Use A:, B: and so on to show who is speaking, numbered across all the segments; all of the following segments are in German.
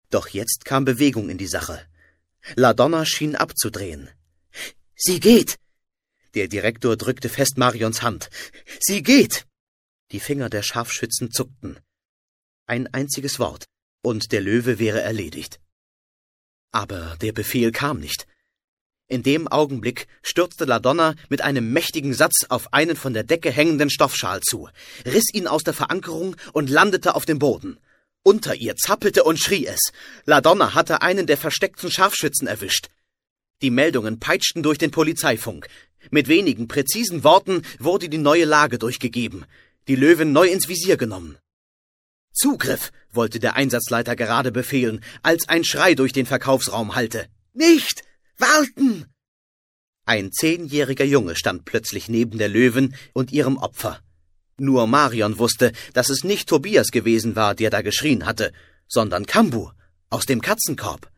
A: Doch jetzt kam Bewegung in die Sache. La Donna schien abzudrehen. »Sie geht!« Der Direktor drückte fest Marions Hand. »Sie geht!« Die Finger der Scharfschützen zuckten. Ein einziges Wort, und der Löwe wäre erledigt. Aber der Befehl kam nicht. In dem Augenblick stürzte La Donna mit einem mächtigen Satz auf einen von der Decke hängenden Stoffschal zu, riss ihn aus der Verankerung und landete auf dem Boden. Unter ihr zappelte und schrie es. La Donna hatte einen der versteckten Scharfschützen erwischt. Die Meldungen peitschten durch den Polizeifunk. Mit wenigen präzisen Worten wurde die neue Lage durchgegeben, die Löwen neu ins Visier genommen. »Zugriff«, wollte der Einsatzleiter gerade befehlen, als ein Schrei durch den Verkaufsraum hallte. »Nicht! Warten!« Ein 10-jähriger Junge stand plötzlich neben der Löwen und ihrem Opfer. Nur Marion wusste, dass es nicht Tobias gewesen war, der da geschrien hatte, sondern Kambu aus dem Katzenkorb.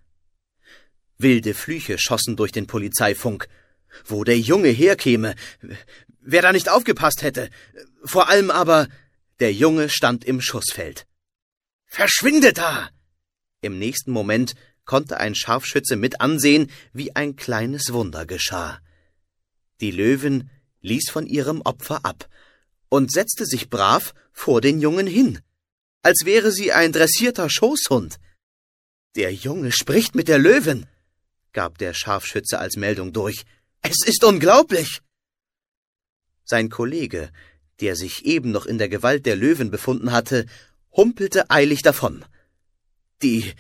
A: Wilde Flüche schossen durch den Polizeifunk. Wo der Junge herkäme, wer da nicht aufgepasst hätte. Vor allem aber, der Junge stand im Schussfeld. »Verschwinde da!« Im nächsten Moment konnte ein Scharfschütze mit ansehen, wie ein kleines Wunder geschah. Die Löwin ließ von ihrem Opfer ab und setzte sich brav vor den Jungen hin, als wäre sie ein dressierter Schoßhund. »Der Junge spricht mit der Löwin«, gab der Scharfschütze als Meldung durch. »Es ist unglaublich!« Sein Kollege, der sich eben noch in der Gewalt der Löwin befunden hatte, humpelte eilig davon. Die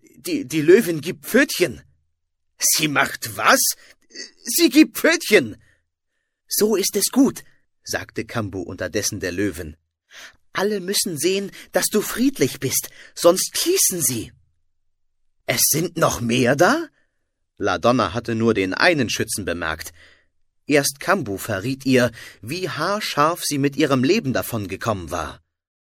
A: Löwin gibt Pfötchen.« »Sie macht was? Sie gibt Pfötchen!« »So ist es gut«, sagte Kambu unterdessen der Löwin. »Alle müssen sehen, dass du friedlich bist, sonst schießen sie.« »Es sind noch mehr da?« La Donna hatte nur den einen Schützen bemerkt. Erst Kambu verriet ihr, wie haarscharf sie mit ihrem Leben davongekommen war.